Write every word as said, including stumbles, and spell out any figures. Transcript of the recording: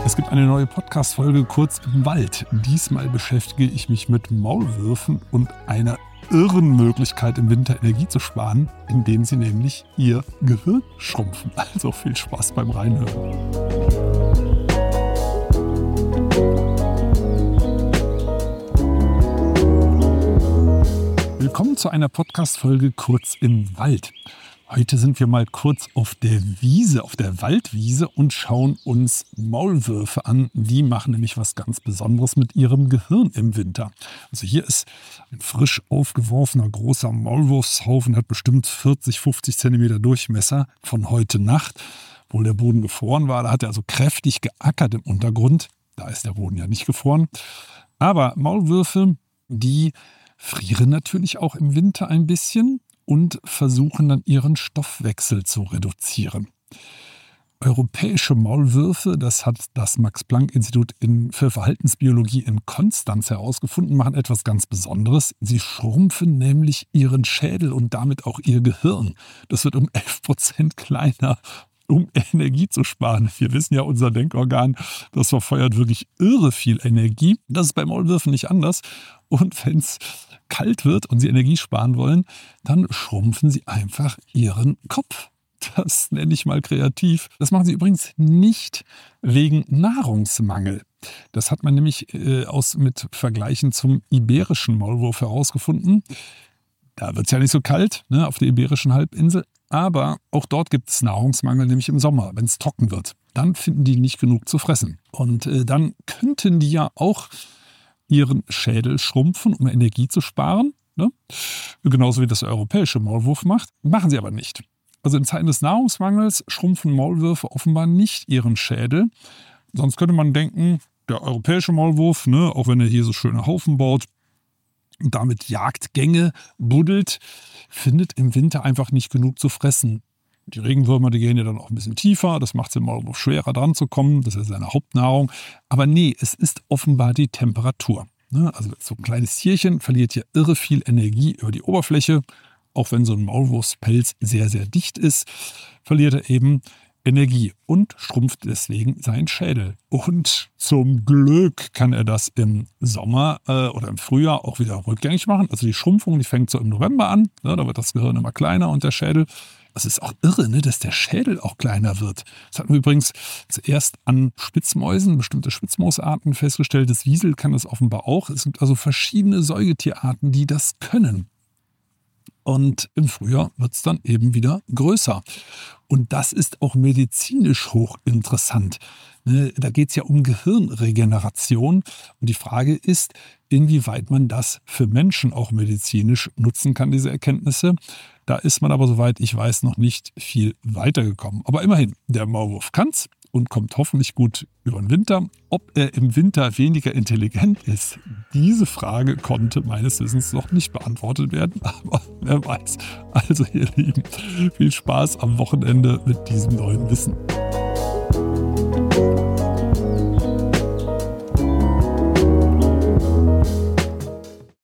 Es gibt eine neue Podcast-Folge kurz im Wald. Diesmal beschäftige ich mich mit Maulwürfen und einer irren Möglichkeit im Winter Energie zu sparen, indem sie nämlich ihr Gehirn schrumpfen. Also viel Spaß beim Reinhören. Willkommen zu einer Podcast-Folge kurz im Wald. Heute sind wir mal kurz auf der Wiese, auf der Waldwiese und schauen uns Maulwürfe an. Die machen nämlich was ganz Besonderes mit ihrem Gehirn im Winter. Also hier ist ein frisch aufgeworfener großer Maulwurfshaufen, hat bestimmt vierzig, fünfzig Zentimeter Durchmesser von heute Nacht. Obwohl der Boden gefroren war, da hat er also kräftig geackert im Untergrund. Da ist der Boden ja nicht gefroren. Aber Maulwürfe, die frieren natürlich auch im Winter ein bisschen und versuchen dann ihren Stoffwechsel zu reduzieren. Europäische Maulwürfe, das hat das Max-Planck-Institut für Verhaltensbiologie in Konstanz herausgefunden, machen etwas ganz Besonderes. Sie schrumpfen nämlich ihren Schädel und damit auch ihr Gehirn. Das wird um elf Prozent kleiner, um Energie zu sparen. Wir wissen ja, unser Denkorgan, das verfeuert wirklich irre viel Energie. Das ist bei Maulwürfen nicht anders. Und wenn es kalt wird und sie Energie sparen wollen, dann schrumpfen sie einfach ihren Kopf. Das nenne ich mal kreativ. Das machen sie übrigens nicht wegen Nahrungsmangel. Das hat man nämlich äh, aus, mit Vergleichen zum iberischen Maulwurf herausgefunden. Da wird es ja nicht so kalt, ne, auf der iberischen Halbinsel. Aber auch dort gibt es Nahrungsmangel, nämlich im Sommer, wenn es trocken wird. Dann finden die nicht genug zu fressen. Und äh, dann könnten die ja auch ihren Schädel schrumpfen, um Energie zu sparen. Ne? Genauso wie das der europäische Maulwurf macht. Machen sie aber nicht. Also in Zeiten des Nahrungsmangels schrumpfen Maulwürfe offenbar nicht ihren Schädel. Sonst könnte man denken, der europäische Maulwurf, ne, auch wenn er hier so schöne Haufen baut und damit Jagdgänge buddelt, findet im Winter einfach nicht genug zu fressen. Die Regenwürmer, die gehen ja dann auch ein bisschen tiefer. Das macht es dem Maulwurf schwerer dran zu kommen. Das ist seine Hauptnahrung. Aber nee, es ist offenbar die Temperatur. Also so ein kleines Tierchen verliert hier irre viel Energie über die Oberfläche. Auch wenn so ein Maulwurfspelz sehr, sehr dicht ist, verliert er eben Energie und schrumpft deswegen seinen Schädel. Und zum Glück kann er das im Sommer äh, oder im Frühjahr auch wieder rückgängig machen. Also die Schrumpfung, die fängt so im November an. Ja, da wird das Gehirn immer kleiner und der Schädel. Es ist auch irre, ne, dass der Schädel auch kleiner wird. Das hatten wir übrigens zuerst an Spitzmäusen, bestimmte Spitzmausarten festgestellt. Das Wiesel kann das offenbar auch. Es gibt also verschiedene Säugetierarten, die das können. Und im Frühjahr wird es dann eben wieder größer. Und das ist auch medizinisch hochinteressant. Da geht es ja um Gehirnregeneration. Und die Frage ist, inwieweit man das für Menschen auch medizinisch nutzen kann, diese Erkenntnisse. Da ist man aber, soweit ich weiß, noch nicht viel weitergekommen. Aber immerhin, der Maulwurf kann's und kommt hoffentlich gut über den Winter. Ob er im Winter weniger intelligent ist, diese Frage konnte meines Wissens noch nicht beantwortet werden. Aber wer weiß. Also ihr Lieben, viel Spaß am Wochenende mit diesem neuen Wissen.